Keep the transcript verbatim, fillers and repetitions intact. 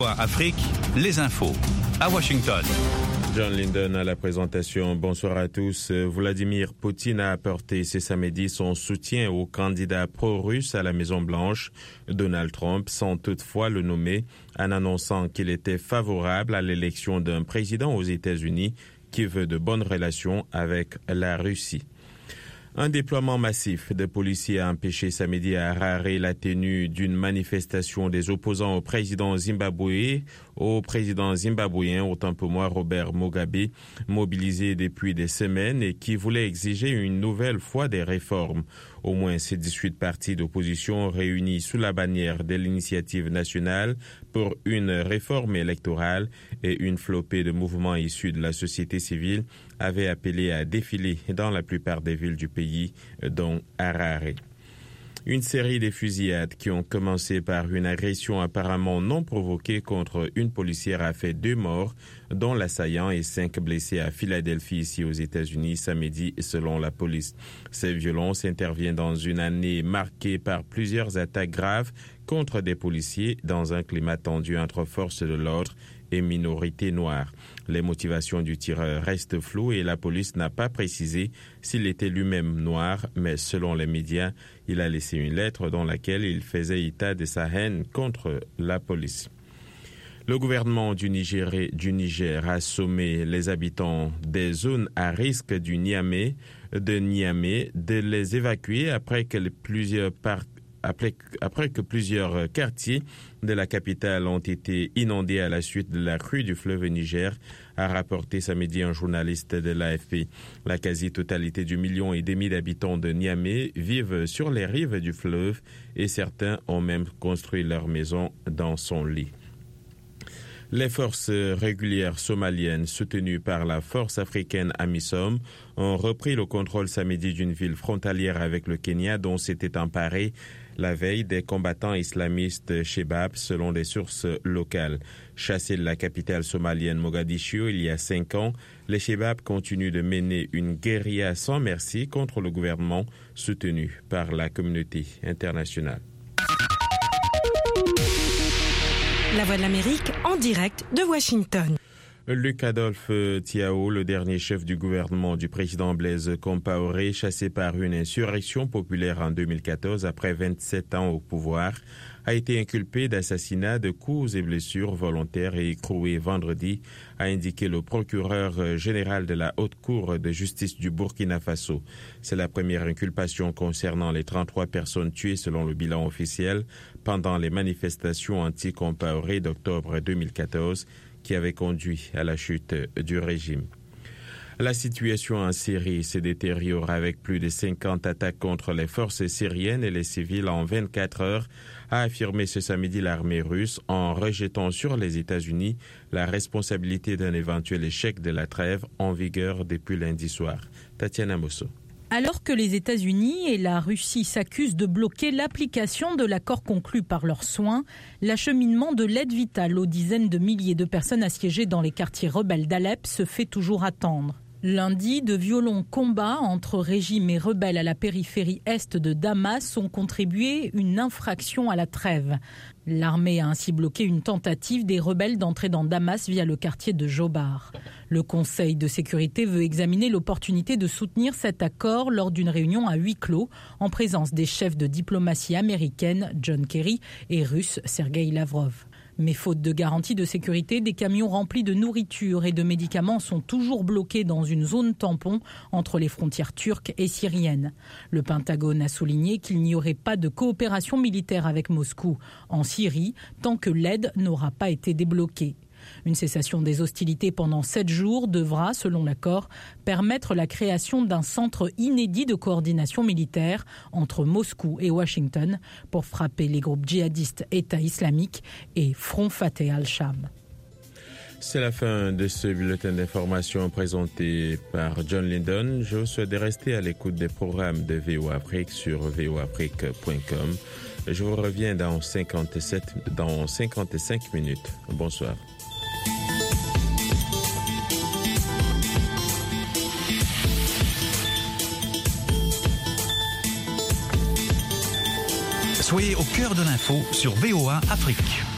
Afrique, les infos à Washington. John Linden à la présentation. Bonsoir à tous. Vladimir Poutine a apporté ce samedi son soutien au candidat pro-russe à la Maison-Blanche, Donald Trump, sans toutefois le nommer, en annonçant qu'il était favorable à l'élection d'un président aux États-Unis qui veut de bonnes relations avec la Russie. Un déploiement massif de policiers a empêché samedi à Harare la tenue d'une manifestation des opposants au président zimbabwéen, au président zimbabwéen, autant pour moi Robert Mugabe, mobilisé depuis des semaines et qui voulait exiger une nouvelle fois des réformes. Au moins ces dix-huit partis d'opposition réunis sous la bannière de l'initiative nationale pour une réforme électorale et une flopée de mouvements issus de la société civile avaient appelé à défiler dans la plupart des villes du pays, dont Harare. Une série de fusillades qui ont commencé par une agression apparemment non provoquée contre une policière a fait deux morts, dont l'assaillant et cinq blessés à Philadelphie, ici aux États-Unis, samedi, selon la police. Ces violences interviennent dans une année marquée par plusieurs attaques graves contre des policiers dans un climat tendu entre forces de l'ordre et minorités noires. Les motivations du tireur restent floues et la police n'a pas précisé s'il était lui-même noir, mais selon les médias, il a laissé une lettre dans laquelle il faisait état de sa haine contre la police. Le gouvernement du Niger, du Niger a sommé les habitants des zones à risque du Niamey, de Niamey de les évacuer après que plusieurs parties Après, après que plusieurs quartiers de la capitale ont été inondés à la suite de la crue du fleuve Niger, a rapporté samedi un journaliste de l'A F P. La quasi-totalité du million et demi d'habitants de Niamey vivent sur les rives du fleuve et certains ont même construit leur maison dans son lit. Les forces régulières somaliennes, soutenues par la force africaine AMISOM, ont repris le contrôle samedi d'une ville frontalière avec le Kenya dont s'était emparé la veille des combattants islamistes Shebab, selon des sources locales. Chassés de la capitale somalienne Mogadiscio il y a cinq ans, les Shebab continuent de mener une guérilla sans merci contre le gouvernement soutenu par la communauté internationale. La Voix de l'Amérique en direct de Washington. Luc Adolphe Thiaw, le dernier chef du gouvernement du président Blaise Compaoré, chassé par une insurrection populaire en deux mille quatorze après vingt-sept ans au pouvoir, a été inculpé d'assassinat, de coups et blessures volontaires et écroués vendredi, a indiqué le procureur général de la Haute Cour de justice du Burkina Faso. C'est la première inculpation concernant les trente-trois personnes tuées selon le bilan officiel pendant les manifestations anti-Compaoré d'octobre deux mille quatorze qui avaient conduit à la chute du régime. La situation en Syrie se détériore avec plus de cinquante attaques contre les forces syriennes et les civils en vingt-quatre heures, a affirmé ce samedi l'armée russe en rejetant sur les États-Unis la responsabilité d'un éventuel échec de la trêve en vigueur depuis lundi soir. Tatiana Mosso. Alors que les États-Unis et la Russie s'accusent de bloquer l'application de l'accord conclu par leurs soins, l'acheminement de l'aide vitale aux dizaines de milliers de personnes assiégées dans les quartiers rebelles d'Alep se fait toujours attendre. Lundi, de violents combats entre régimes et rebelles à la périphérie est de Damas ont contribué à une infraction à la trêve. L'armée a ainsi bloqué une tentative des rebelles d'entrer dans Damas via le quartier de Jobar. Le Conseil de sécurité veut examiner l'opportunité de soutenir cet accord lors d'une réunion à huis clos en présence des chefs de diplomatie américaine John Kerry et russe Sergei Lavrov. Mais faute de garantie de sécurité, des camions remplis de nourriture et de médicaments sont toujours bloqués dans une zone tampon entre les frontières turques et syriennes. Le Pentagone a souligné qu'il n'y aurait pas de coopération militaire avec Moscou en Syrie tant que l'aide n'aura pas été débloquée. Une cessation des hostilités pendant sept jours devra, selon l'accord, permettre la création d'un centre inédit de coordination militaire entre Moscou et Washington pour frapper les groupes djihadistes État islamique et Front Fateh al-Sham. C'est la fin de ce bulletin d'information présenté par John Linden. Je vous souhaite de rester à l'écoute des programmes de V O A Afrique sur v o afrique point com. Je vous reviens dans cinquante-sept, dans cinquante-cinq minutes. Bonsoir. Soyez au cœur de l'info sur V O A Afrique.